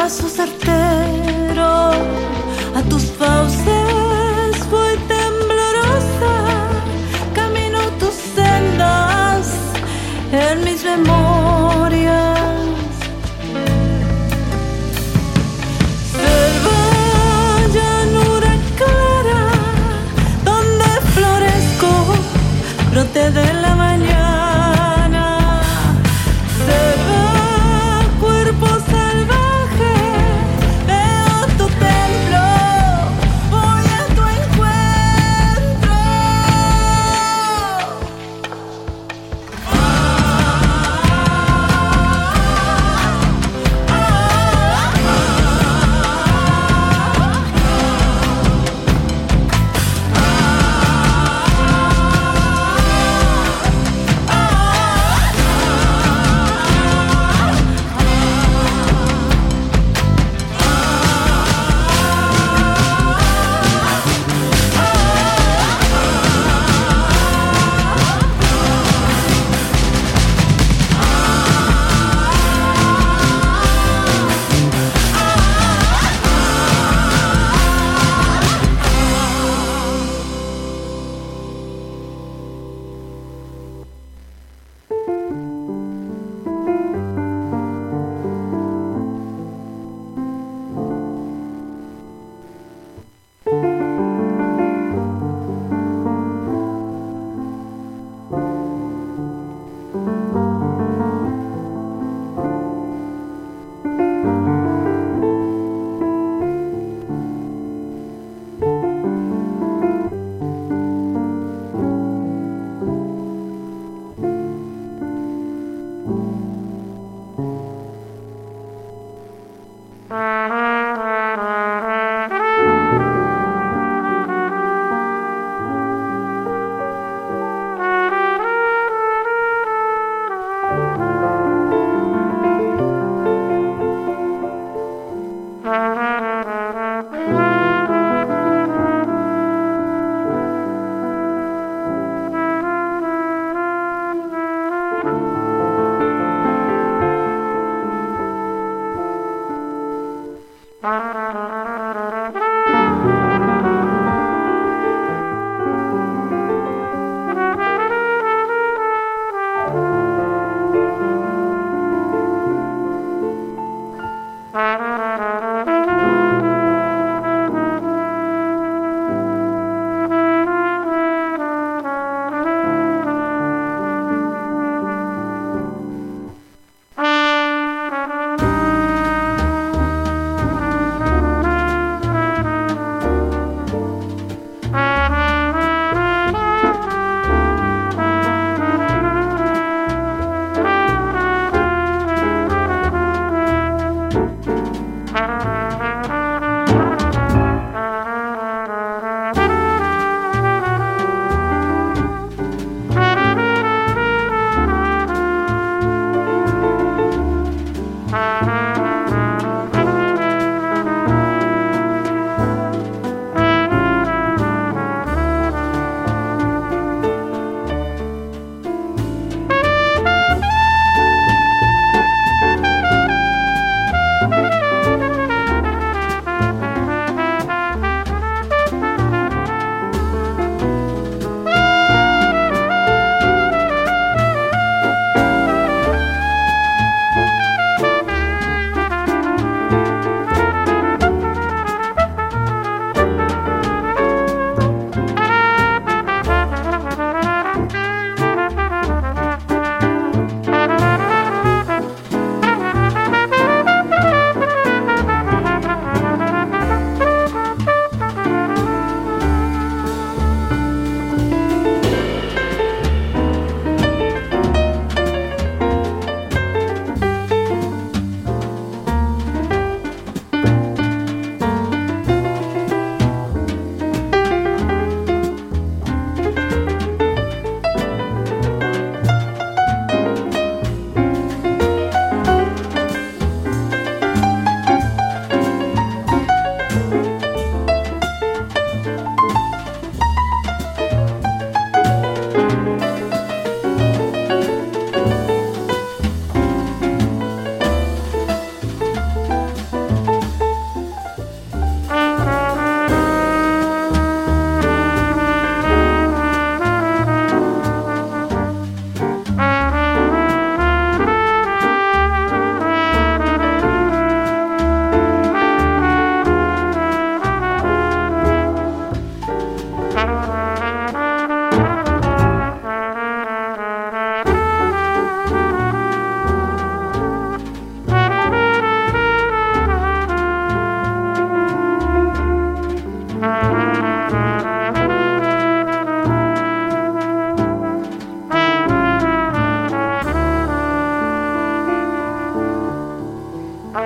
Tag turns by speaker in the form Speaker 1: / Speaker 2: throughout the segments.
Speaker 1: paso certero a tus fauces voy temblorosa, camino tus sendas en mis memorias. Selva, llanura clara, donde florezco, brote de la mañana.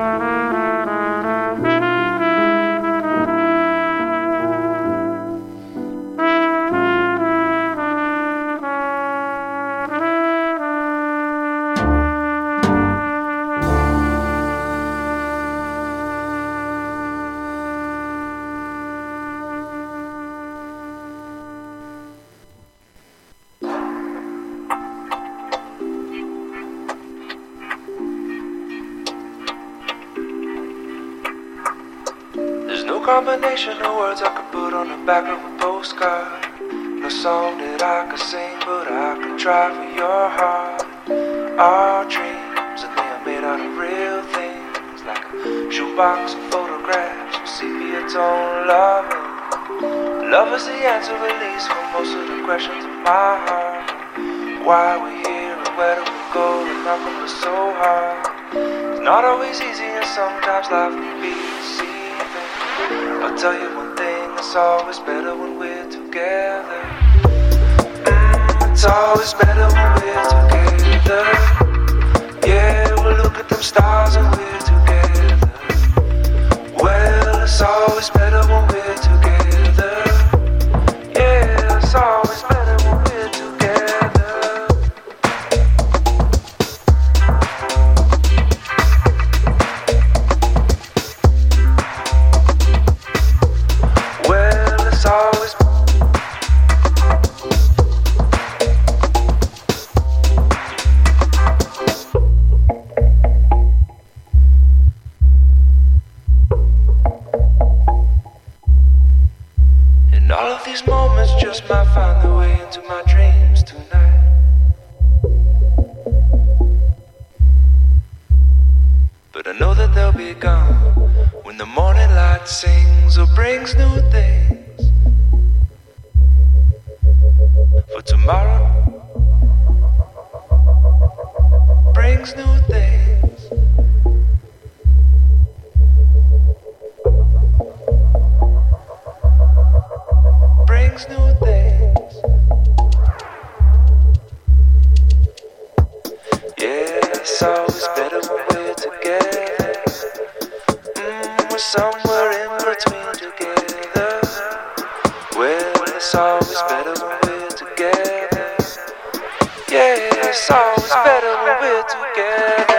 Speaker 2: Combination of words I could put on the back of a postcard. No song that I could sing, but I could try for your heart. Our dreams, and they are made out of real things, like a shoebox of photographs with sepia tone loving. Love is the answer, at least, for most of the questions in my heart. Why we here and where do we go, and how come it's so hard? It's not always easy, and sometimes life can be deceiving. I'll tell you one thing, it's always better when we're together. It's always better when we're together. Yeah, we'll look at them stars and we're together. Well, it's always better when we're together. Yeah, it's always better when we're together. These moments just might find their way into my dreams tonight. But I know that they'll be gone when the morning light sings or brings new things. For tomorrow brings new things. Brings new things. Yeah, it's always better when we're together. We're somewhere in between together. Well, it's always better when we're together. Yeah, it's always better when we're together.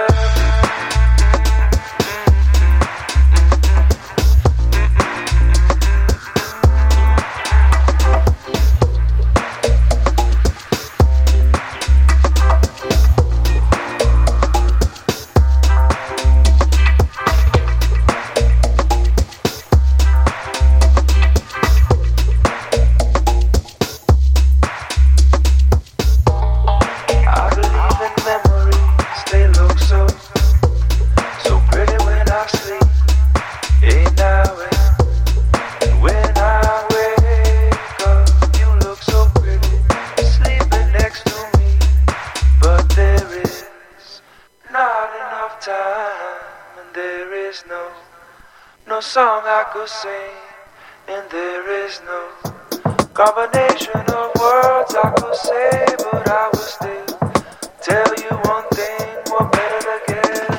Speaker 2: No song I could sing, and there is no combination of words I could say, but I will still tell you one thing, we're better together.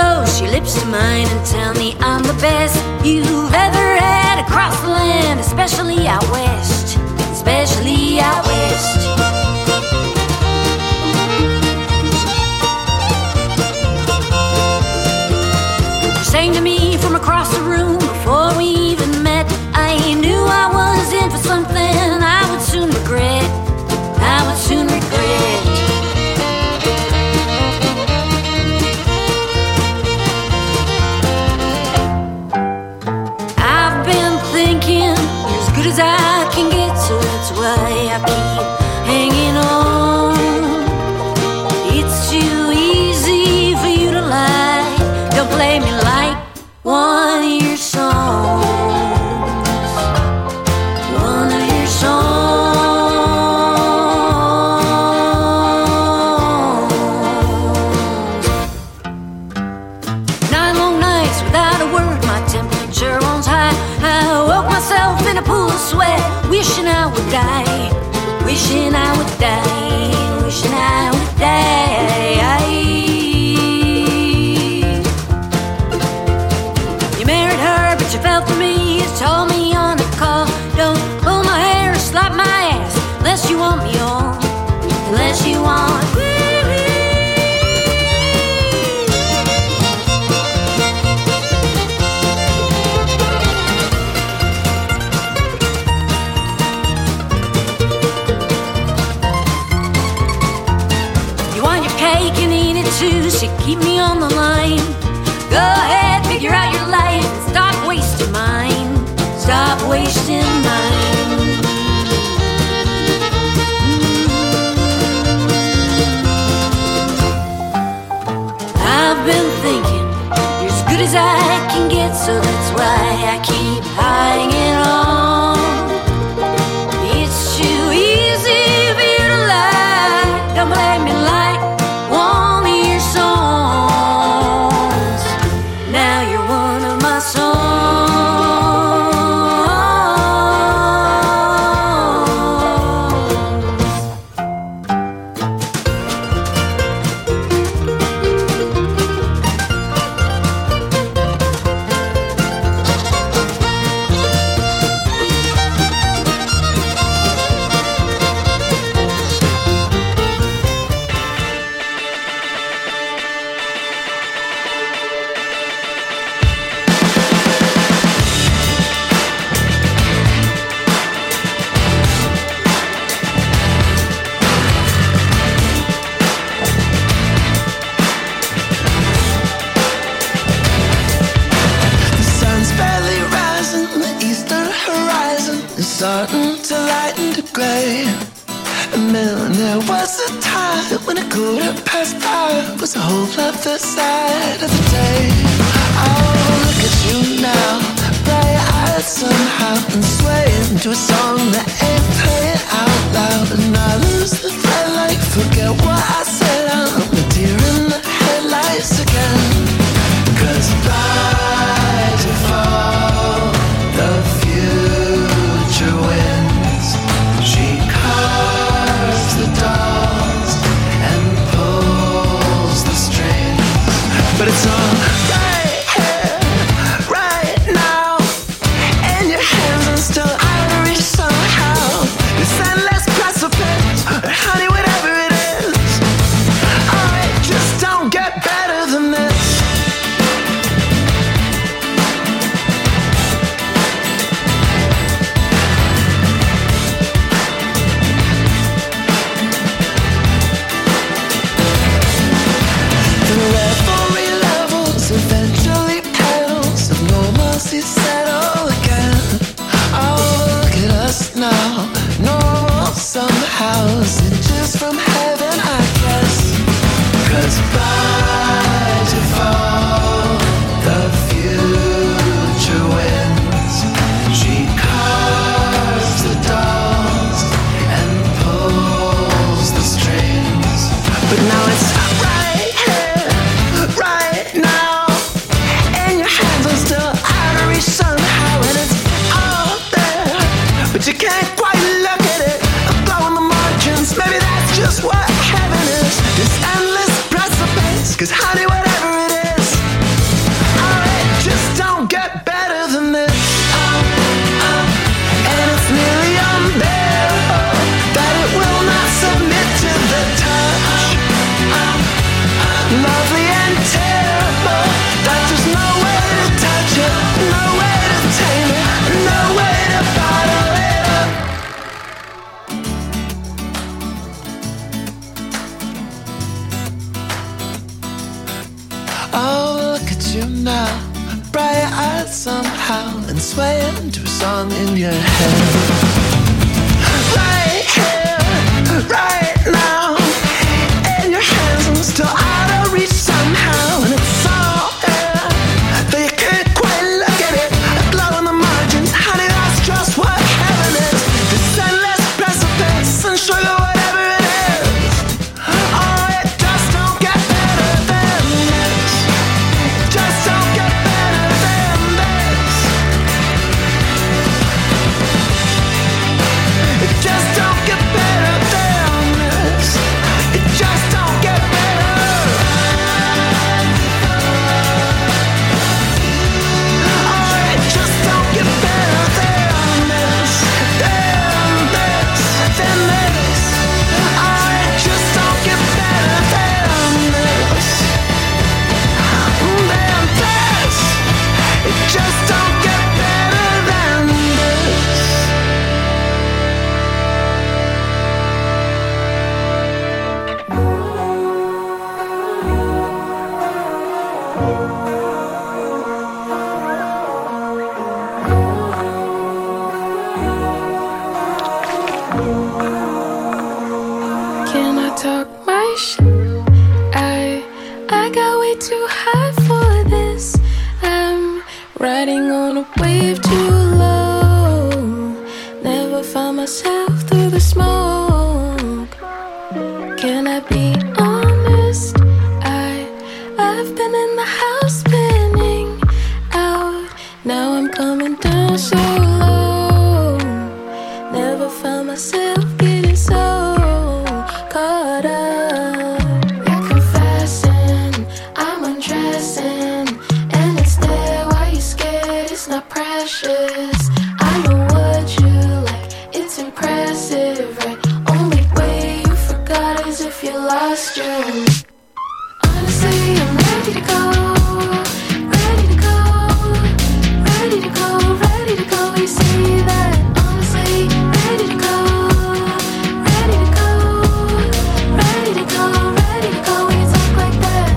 Speaker 1: close your lips to mine and tell me I'm the best you've ever had across the land, especially out west, especially out west. Sang to me from across the room before we even met. I knew I was in for something I would soon regret. I would soon regret. I've been thinking you're as good as I can get, so that's why I keep hanging on. It's too easy for you to lie. Don't play me like one of your songs. One of your songs. 9 long nights without a word, my temperature runs high. I woke myself in a pool of sweat, wishing I would die, wishing I would die, wishing I would die. You married her, but you fell for me. You told me on the call, don't pull my hair or slap my ass unless you want me on, unless you want. You want your cake and eat it too, so keep me on the line. Go ahead, figure out your life and stop wasting mine. Stop wasting mine. I've been thinking you're as good as I can get, so that's why I keep hanging on. It's too easy for you to lie. Don't blame me like one of your songs. Now you're one of my songs.
Speaker 2: Starting to lighten the gray. And then there was a time when a 5:15 was a whole other side of the day. Oh, look at you now, bright-eyed somehow, and swaying to a song that ain't playing out loud. And I lose the thread, like forget what I said. I'm a deer in the headlights again. 'Cause by default, the future wins. She carves the dolls and pulls the strings. But it's all right here, right now, in your hands and still out of reach somehow. This endless precipice, honey, whatever it is, I just don't get better than this. Eventually petals of normalcy settle again. Oh, look at us now, normal somehow, inches from heaven, I guess. 'Cause by default, the future wins. She carves the dolls and pulls the strings. But now it's right here, right now. Still out of reach somehow, and it's all there, but you can't quite look at it. I'm blowing the margins, maybe that's just what heaven is. This endless precipice, 'cause honey, whatever it is, Oh, look at you now, bright-eyed somehow, and swaying to a song in your head. Right here, right now, in your hands, I'm still out of reach somehow, and it's all there, but you can't quite look at it. A glow in the margins, honey, that's just what heaven is. This endless precipice and sugar, whatever it is. Oh, it just don't get better than this. Just don't get better than this. It just don't get better than this. It just don't get better. Oh, it just don't get better than this. Than this. Than this. Oh, it just don't get better than this. Than this. It just don't get better than this.
Speaker 3: Can I talk my shit? I got way too high for this. I'm riding on a wave too low. Never find myself through the smoke. Can I be honest? I've been in the house spinning out. Now I'm coming down so low. Never found myself getting so caught up. You're confessing, I'm undressing, and it's there while you're scared. It's not precious. I know what you like. It's impressive, right? Only way you forgot is if you lost your. Honestly, I'm ready to go. Ready to go. Ready to go. Ready to go. You say that. Honestly, ready to go. Ready to go. Ready to go. Ready to go. You talk like that.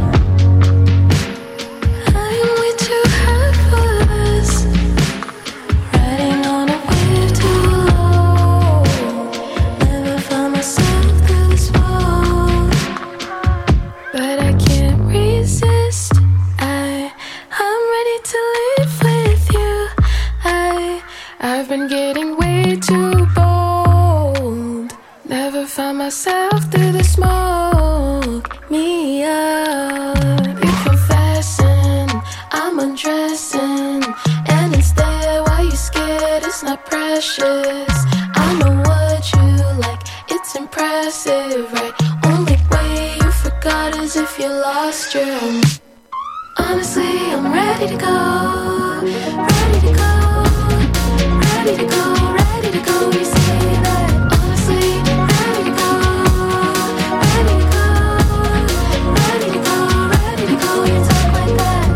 Speaker 3: I am way too high for this. Riding on a wave too low. Never found myself through the smoke. But I can't resist. I'm ready to live with you. I've been getting way too bold. Never found myself through the smoke. Me up. You're confessing, I'm undressing, and it's there while you're scared. It's not precious. I know what you like. It's impressive, right? Only way you forgot is if you lost your. Honestly, I'm ready to go. Ready to go. Ready to go. Ready to go. You say that. Honestly, ready to go. Ready to go. Ready to go. Ready to go. You talk like that.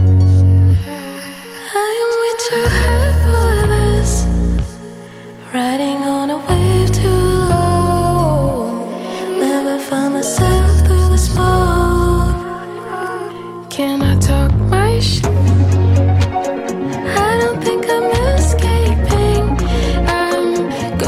Speaker 3: I am way too high for this. Riding on a wave too low. Never found myself through the smoke. Can I talk my shit? I don't think I'm escaping. I'm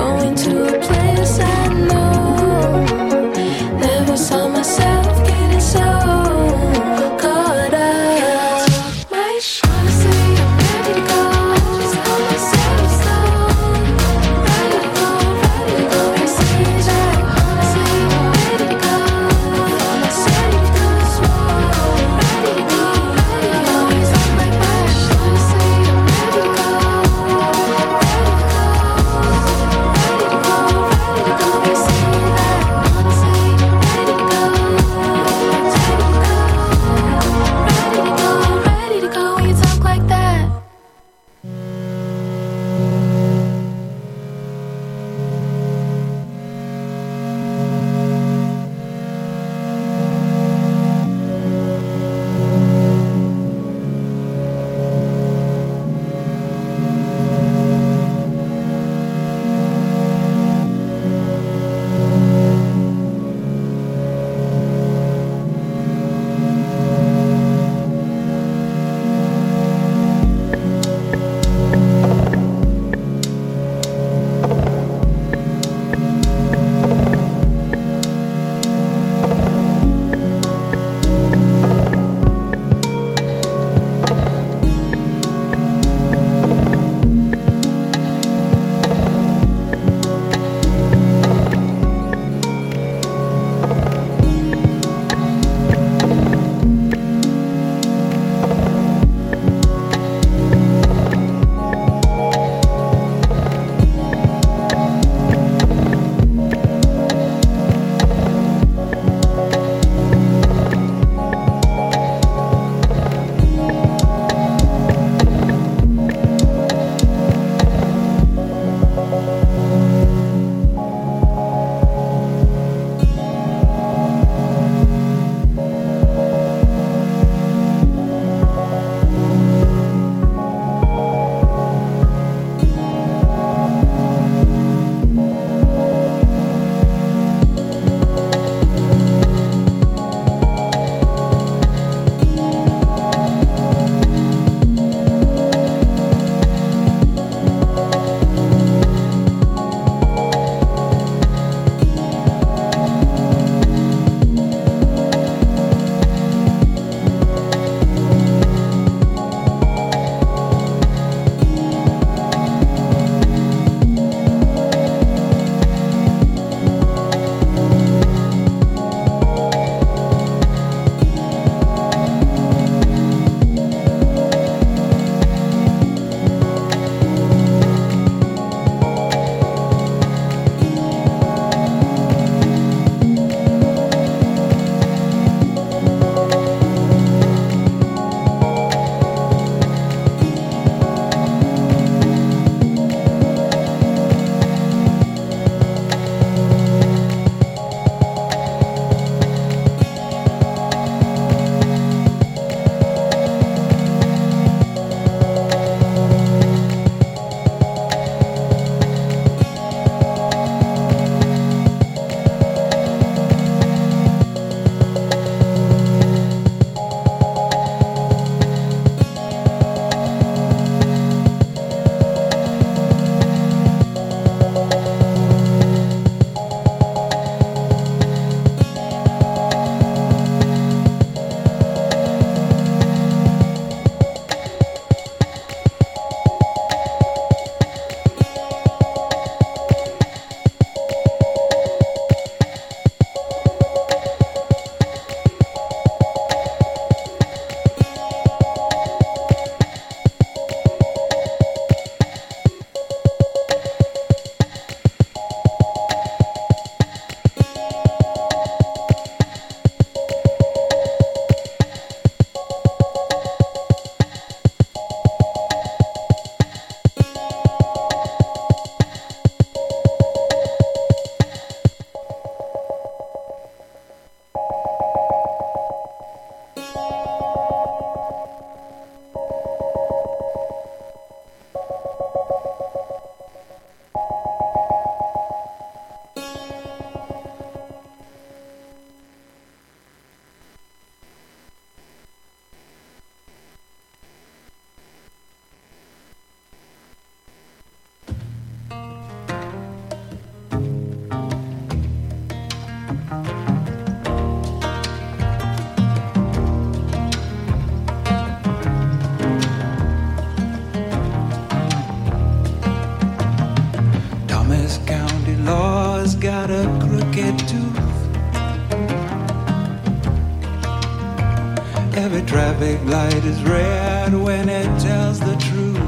Speaker 4: Every traffic light is red when it tells the truth.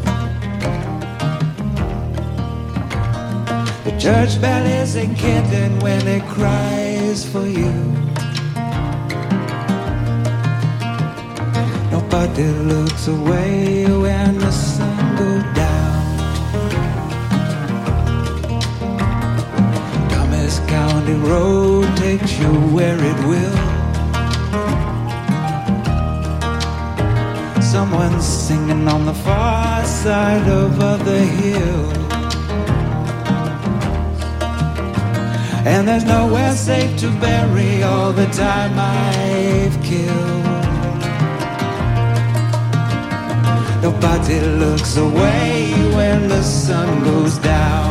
Speaker 4: The church bell is a kitten when it cries for you. Nobody looks away when the sun goes down. Thomas County Road takes you where it will. Someone's singing on the far side over the hill. And there's nowhere safe to bury all the time I've killed. Nobody looks away when the sun goes down.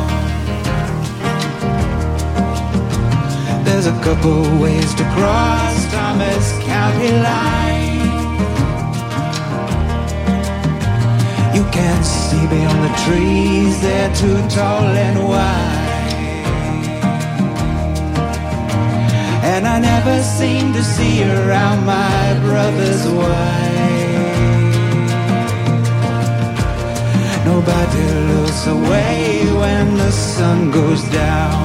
Speaker 4: There's a couple ways to cross Thomas County line. You can't see beyond the trees, they're too tall and wide. And I never seem to see around my brother's wife. Nobody looks away when the sun goes down.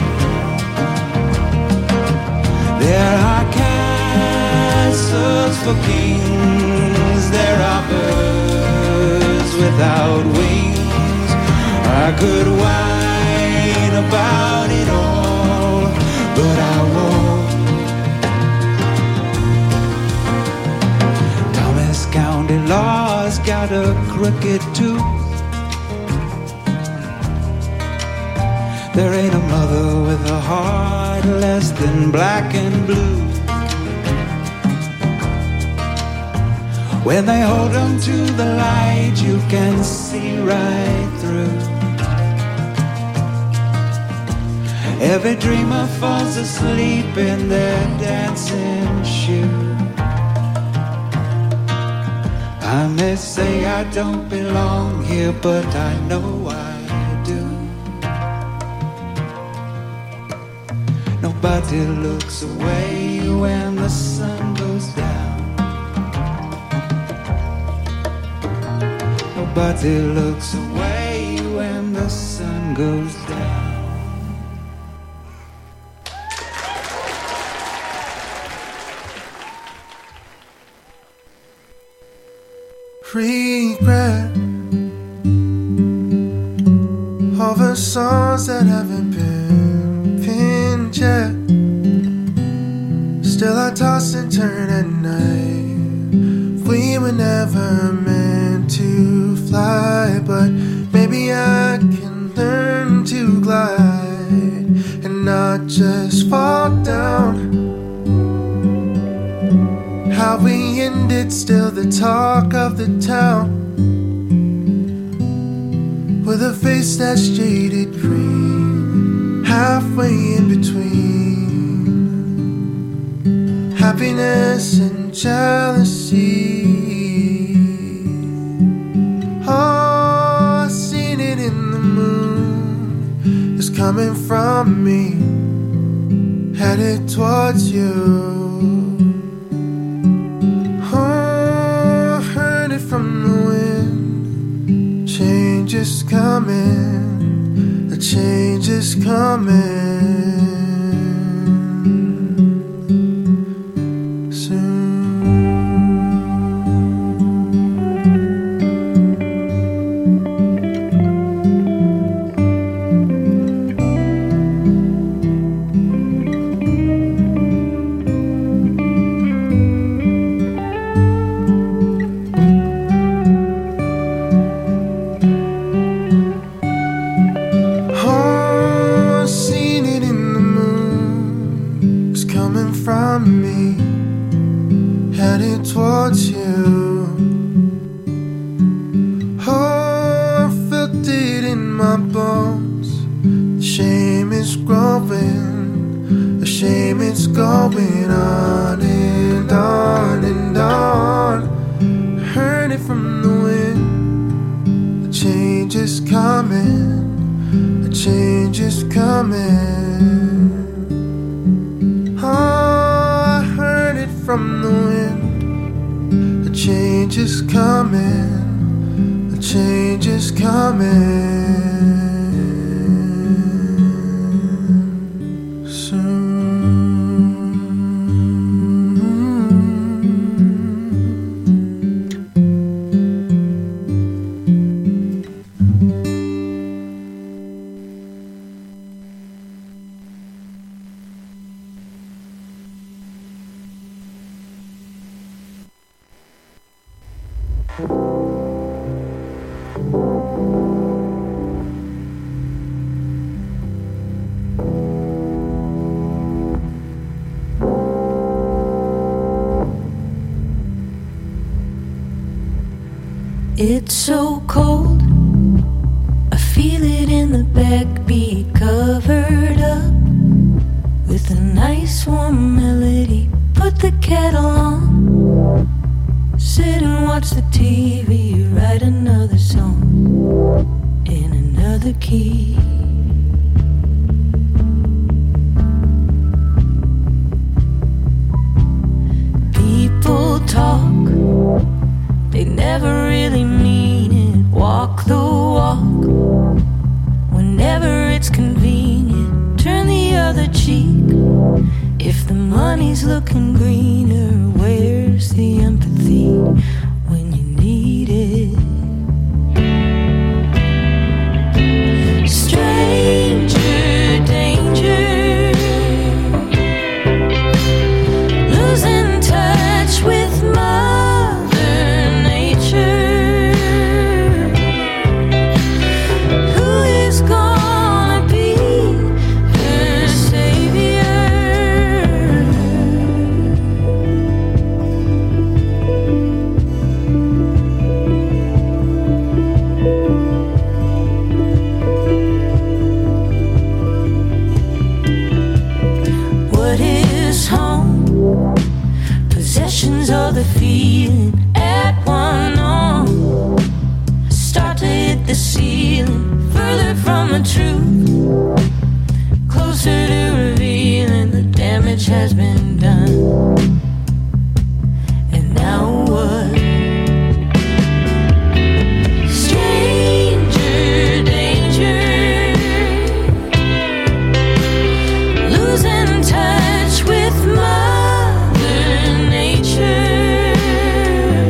Speaker 4: There are castles for kings, there are birds without wings. I could whine about it all, but I won't. Thomas County law's got a crooked tooth. There ain't a mother with a heart less than black and blue. When they hold them to the light, you can see right through. Every dreamer falls asleep in their dancing shoes. I may say I don't belong here, but I know I do. Nobody looks away when the sun goes down. Nobody looks away when the sun goes down.
Speaker 5: Regret over songs that haven't been pinned yet. Still I toss and turn at night. We were never meant to fly, but maybe I can learn to glide and not just fall down. How we ended, still the talk of the town. With a face that's jaded green, halfway in between happiness and jealousy. Oh, I seen it in the moon. It's coming from me, headed towards you. From the wind, change is coming, the change is coming soon. Towards you. Oh, I felt it in my bones. The shame is growing, the shame is going on and on and on. I heard it from the wind. The change is coming, the change is coming. Oh, I heard it from the wind. change is coming, a change is coming soon.
Speaker 1: It's so cold, I feel it in the backbeat, covered up with a nice warm melody. Put the kettle on, sit and watch the TV, write another song in another key. People talk, they never really mean it. Walk the walk whenever it's convenient. Turn the other cheek if the money's looking greener. Where's the empathy when you need it? Stranger danger, losing touch with Mother Nature. Who is gonna be her savior? What is home? Possessions or the feeling at one arm. Start to hit the ceiling, further from the truth, closer to revealing the damage has been done. And now what? Stranger danger, losing touch with Mother Nature.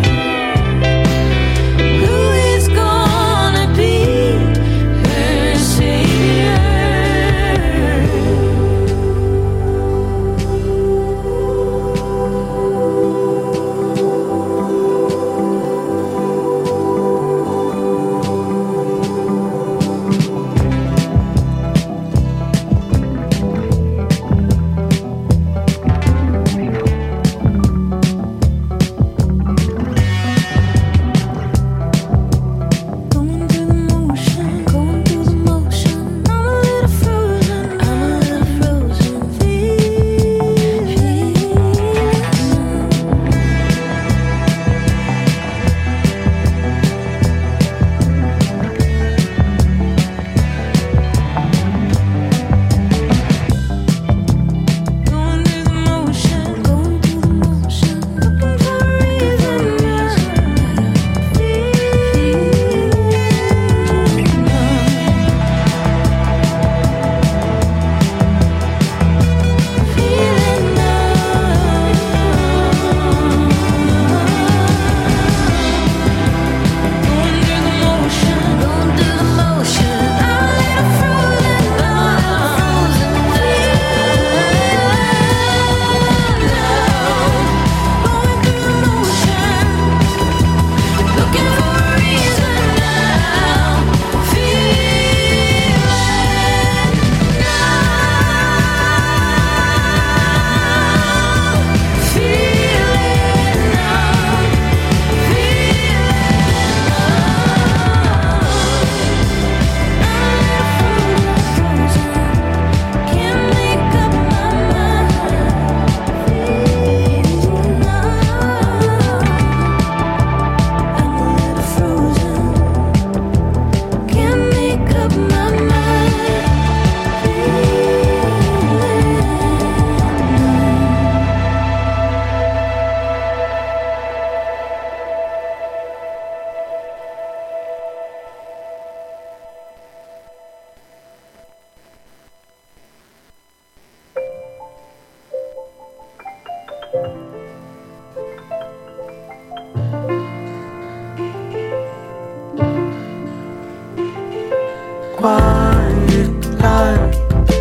Speaker 4: Quiet light,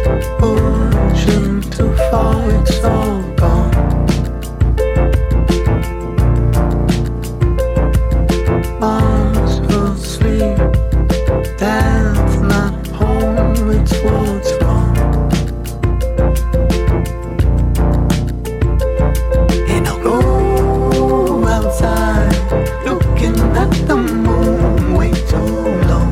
Speaker 4: ocean to fall, it's all gone. Arms asleep, dance not home, it's what's wrong. And I'll go outside, looking at the moon way too long.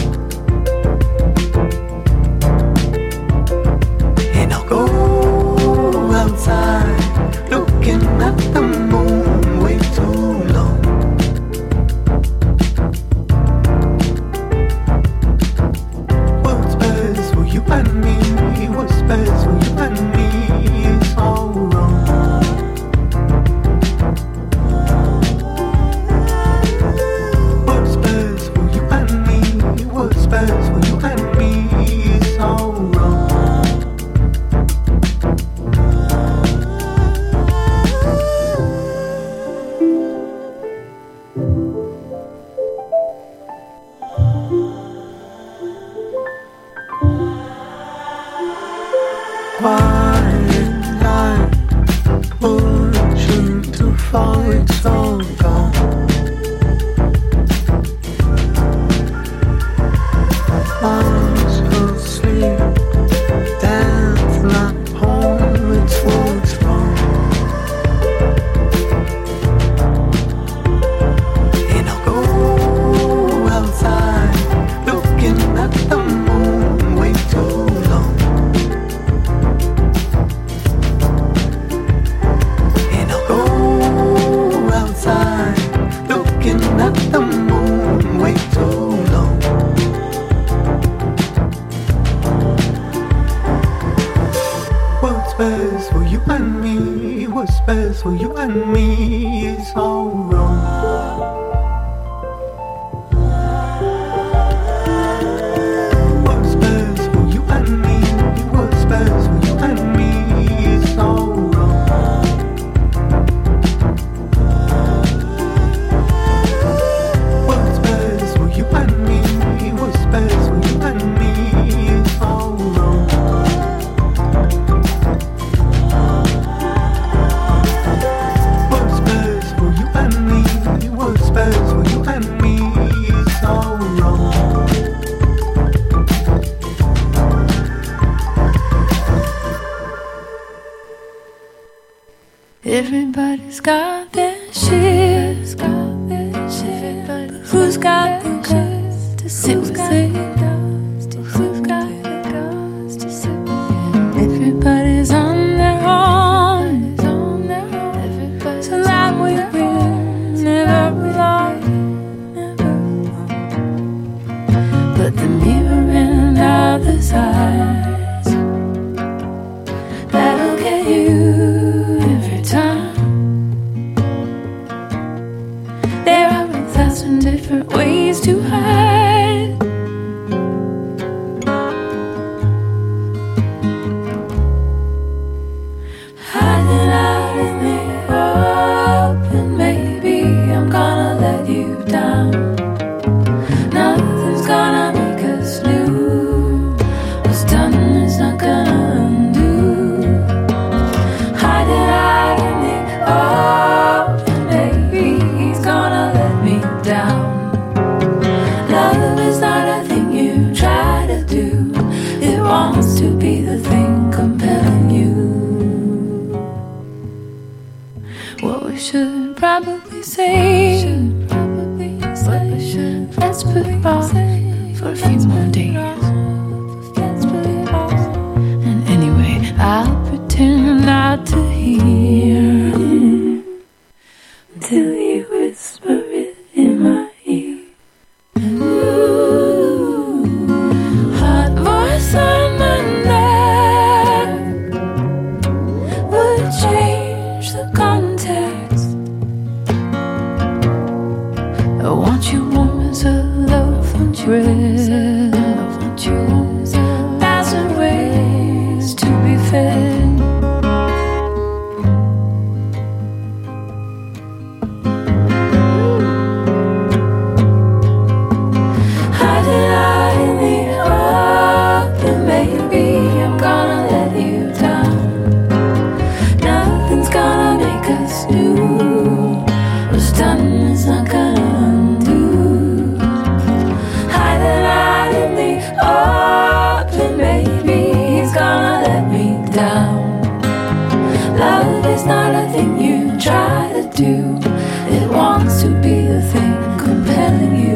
Speaker 4: And I'll go outside, looking at the moon way too long. What's best for you and me? What's best for you and me is all wrong. What's best for you and me? What's best for you and me is all wrong. Quiet light, ocean to fall, it's all gone. Arms asleep, dance not home, it's what's wrong. And I'll go outside, looking at the moon way too long. And I'll go outside, looking at the moon way too long. What's best for you and me? What's best for you and me is all wrong. What's best for you and me? What's best for you and me is all wrong. What's best for you and me? What's best for you and me is all wrong. What's best for you and me? What's best for you and me is all wrong.
Speaker 3: Everybody's got their shit. Who's got the guts to sit with it? Who's got the guts to sit with it? Everybody's on their own. So that we will never belong. But the mirror in others' eyes, that'll get you every time. There are 1,000 different ways to hide. Hiding out in the open, maybe I'm gonna let you down. Nothing's gonna make us new. What's done is not gonna undo. Hiding out in the open, maybe he's gonna let me down. Love is not a thing you try to do. It wants to be the thing compelling you. What we should probably say, what we should, let's put it off for a few more days. And anyway, I'll pretend not to hear until you whisper it in my ear. Hot voice on my neck would change the context. I want you warm as a love, want you red, I want you
Speaker 1: knew was done is not gonna undo. High the night in the open, baby, he's gonna let me down. Love is not a thing you try to do. It wants to be the thing compelling you.